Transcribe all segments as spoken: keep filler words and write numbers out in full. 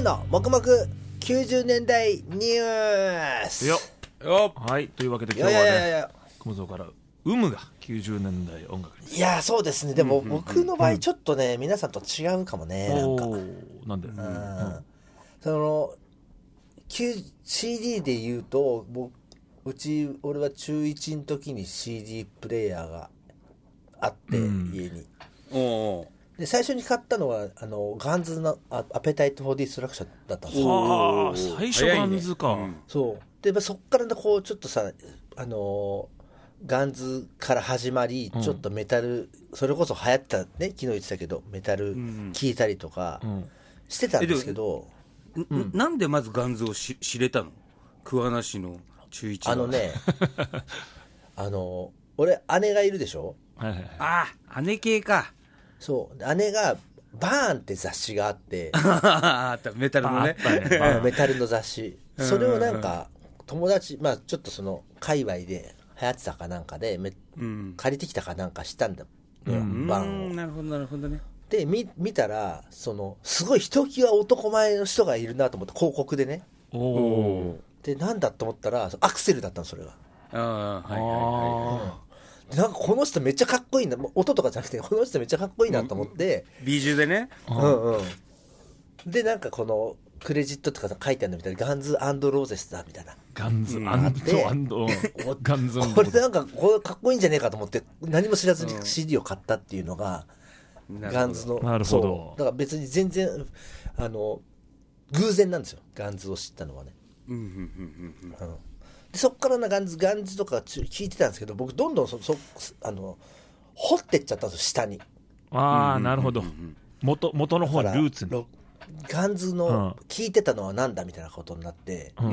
の黙々きゅうじゅうねんだいニュースよよはい、というわけで今日はね熊蔵から有無がきゅうじゅうねんだい音楽に。 いやそうですね。でも僕の場合ちょっとね、うん、皆さんと違うかもね。なんかなんで、うんうん、 その シーディー で言うと僕うち俺は中いちの時に シーディー プレイヤーがあって、うん、家におうで最初に買ったのはあのガンズのアペタイト・フォー・ディストラクションだったんですよ。 はあ、最初ガンズか、 ねうん、そうでそっからこうちょっとさあのガンズから始まり、うん、ちょっとメタルそれこそ流行ったね昨日言ってたけどメタル聴いたりとかしてたんですけど、 うんうん、なんでまずガンズをし知れたの？桑名市の中いちあのねあの俺姉がいるでしょ。 はいはいはい、ああ姉系か。 そう姉がバーンって雑誌があってあったメタルのねメタルの雑誌それをなんか友達まあちょっとその界隈で流行ってたかなんかでめ、うん、借りてきたかなんかしたんだよ、うん、バンを。 なるほどなるほどね。 で 見, 見たらそのすごいひときわ男前の人がいるなと思って広告でね。 おでなんだと思ったらアクセルだったのそれが。 ああはいはいはい、 うんなんかこの人めっちゃかっこいいな音とかじゃなくてこの人めっちゃかっこいいなと思って、 うん、ビジューでね、 うんうん、でなんかこのクレジットとか書いてあるのみたいなガンズ&ローゼスだみたいなガンズ&ガンズこれなんかこれかっこいいんじゃねえかと思って何も知らずに シーディー を買ったっていうのが、うん、ガンズのなるほど。 だから別に全然あの偶然なんですよガンズを知ったのはね、 うんうんうんうんうんでそっからなガンズガンズとか聞いてたんですけど僕どんどんそそあの掘ってっちゃったんですよ下に。 ああ、うん、なるほど。元元の方にルーツにガンズの聞いてたのはなんだみたいなことになって、 うんうん、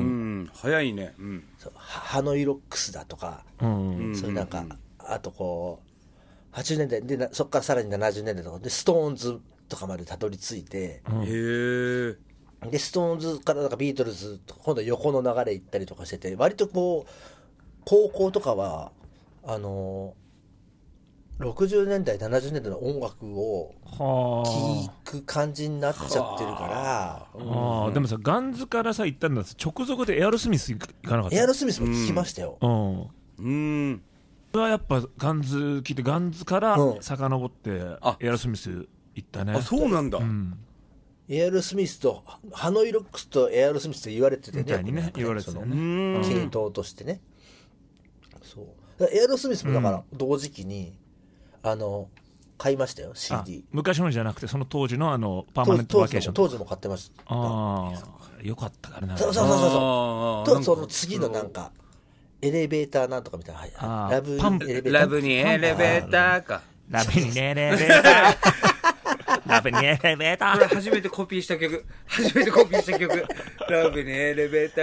早いね、うん、 そうハノイロックスだとか、うん、そういうなんか、うん、あとこうはちじゅうねんだいでそっからさらにななじゅうねんだいとかでストーンズとかまでたどり着いて、 うん、へえ。 でストーンズからなんかビートルズと今度横の流れ行ったりとかしてて割とこう高校とかはあのろくじゅうねんだいななじゅうねんだいの音楽を聴く感じになっちゃってるから、 うん、でもさガンズからさ行ったんだ直属でエアロスミス行かなかった？ エアロスミスも聴きましたよ。 うんうんそれはやっぱガンズ聴いてガンズから遡ってエアロスミス行ったね。 あそうなんだ、うんエアロスミスとハノイロックスとエアロスミスと言われててね、 みたいにね言われてたね、 系統としてね。そうエアロスミスもだから同時期に、うん、あの買いましたよ シーディー。 昔のじゃなくてその当時のあのパーマネントバケーション当時も買ってました。 ああよかったからね。 そうそうそうそうとその次のなんかエレベーターなんとかみたいなラブにエレベーターラブにエレベーターかラブにエレベーターラブにエレベーター。 これ初めてコピーした曲。初めてコピーした曲。ラブにエレベータ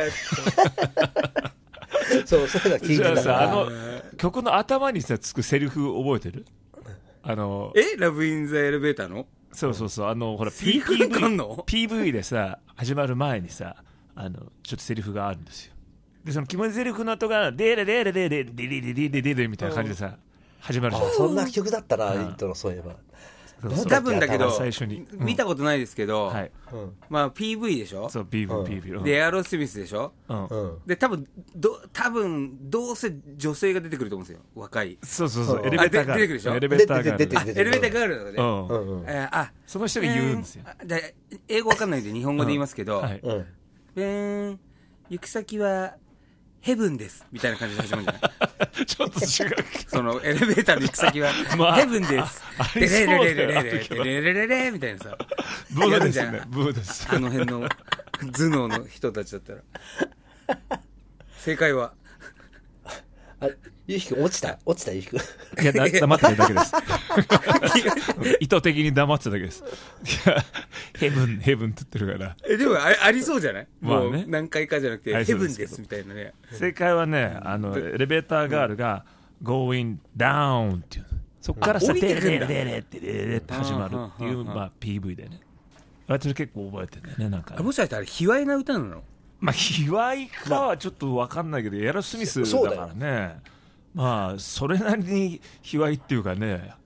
ー。そう、そういうの聞いてたから。 じゃあさ、あの曲の頭にさつくセリフ覚えてる？あのえ、ラブインザエレベーターの？ そうそうそう、あのほら ピーブイ、ピーブイ でさ始まる前にさ、あのちょっとセリフがあるんですよ。でその決まりセリフの後がデレデレデレデレデレデレデレみたいな感じでさ始まるじゃん。 そんな曲だったな、イントロそういえば。 多分だけど最初に、 うん、見たことないですけど、 はいまあ ピーブイ でしょ。 そう ピーブイ、うん、ピーブイ、うん、 でエアロスミスでしょ、うん、で多分ど多分どうせ女性が出てくると思うんですよ若い。 そうそうそう、うん、エレベーターが出てくるでしょ。 エレベーターが出てくるエレベーターがあるのね、 うんうんえー、あその人が言うんですよ、 えー、で英語わかんないんで日本語で言いますけど、うんはいうん、えー、行く先はヘブンですみたいな感じで始まるんじゃないちょっと違うそのエレベーターの行く先は、まあ、ヘブンですレレレレレレレレレレみたいなさブーですねブーです。 あの辺の頭脳の人たちだったら正解はあゆうひくん落ちた落ちたゆうひくんいやだ黙ってるだけです意図的に黙ってただけです。いやヘブンヘブンって言ってるからえでも あ, ありそうじゃない、 まあね、 もう何回かじゃなくてヘブンですみたいなね。 正解はねあのエレベーターガールが going down っていうそこからさデレレレレってレレって始まるっていうまあ ピーブイ でね私結構覚えてるんだよね。なんかねもしかしてあれ卑猥な歌なの？ まあ卑猥かはちょっと分かんないけどエアロスミスだからねまあそれなりに卑猥っていうかね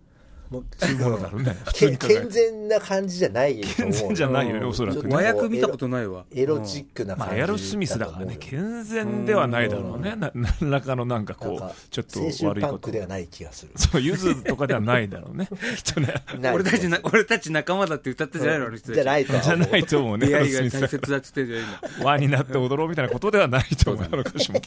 もうそういうものだろうね健全な感じじゃないと思う。 健全じゃないよねおそらくね。 和訳見たことないわ。 エロチックな感じ、 まあ、エアロスミスだからね健全ではないだろうね。な何らかのなんかこうちょっと悪いこと、 青春パンクではない気がする。 そうゆずとかではないだろうねきっとね俺たちな俺たち仲間だって歌ったじゃないの、あの人たちじゃないとじゃないと思うね。 出会いが大切だっつってんじゃないんだ。 輪になって踊ろうみたいなことではないと思うあの歌詞も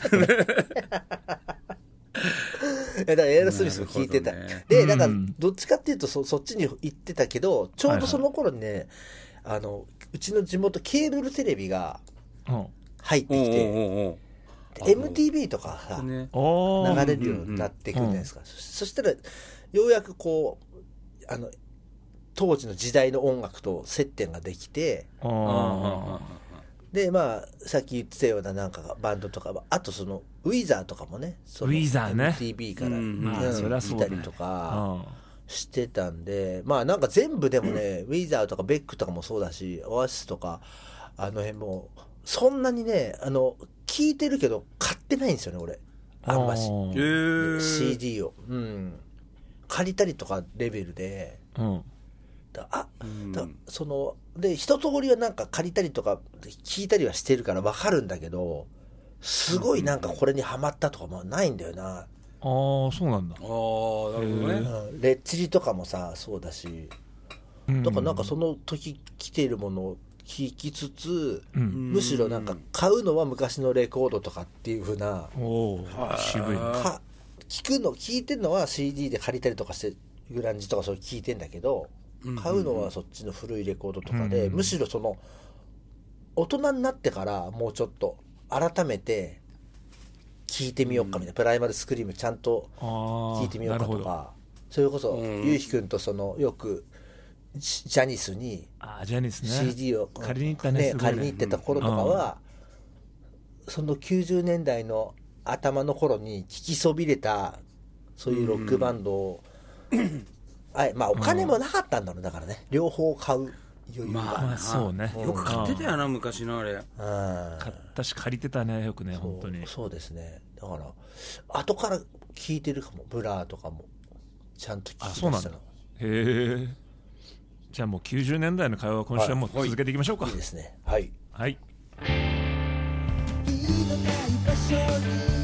だからエアロスミスも聞いてた、ね、でだからどっちかっていうと そ, そっちに行ってたけどちょうどその頃にね、はいはい、あのうちの地元ケーブルテレビが入ってきて、うん、エムティービー とかさ、ね、流れるようになってくるじゃないですか、うんうんうん、そしたらようやくこうあの当時の時代の音楽と接点ができて、あでまあさっき言ってたようななんかバンドとかあとそのウィザーとかもねそのウィザーねエムティービー から、うんうんまあ、そりゃそう見たりとかしてたんで、まあなんか全部でもね、うん、ウィザーとかベックとかもそうだしオアシスとかあの辺もそんなにねあの聞いてるけど買ってないんですよね俺あんまし シーディー を、うん、借りたりとかレベルで、うんあだそので一通りはなんか借りたりとか聞いたりはしてるから分かるんだけどすごいなんかこれにハマったとかもないんだよな、うん、ああそうなんだ。ああなるほどね。レッチリとかもさそうだし、うん、だからなんかその時来ているものを聞きつつ、うん、むしろなんか買うのは昔のレコードとかっていう風な、 お渋いか聞くの聞いてるのは シーディー で借りたりとかしてグランジとかそう聞いてんだけど買うのはそっちの古いレコードとかで、うん、むしろその大人になってからもうちょっと改めて聞いてみようかみたいな、うん、プライマルスクリームちゃんと聞いてみようかとかそれこそ、うん、ゆうひくんとそのよくジャニスに シーディー を借りに行ったね、 借りに行ってた頃とかは、うん、そのきゅうじゅうねんだいの頭の頃に聞きそびれたそういうロックバンドを、うんはい、まあお金もなかったんだろうだからね、うん、両方買う余裕が、 まあそうね、 よく買ってたよな昔のあれ、うん、 買ったし借りてたねよくね本当に。 そうですね。だから後から聞いてるかもブラーとかもちゃんと聞いてましたの。あそうなんだ。 へえ。じゃあもうきゅうじゅうねんだいの会話は今週はもう続けていきましょうか。 はい、いいですね。はいはい。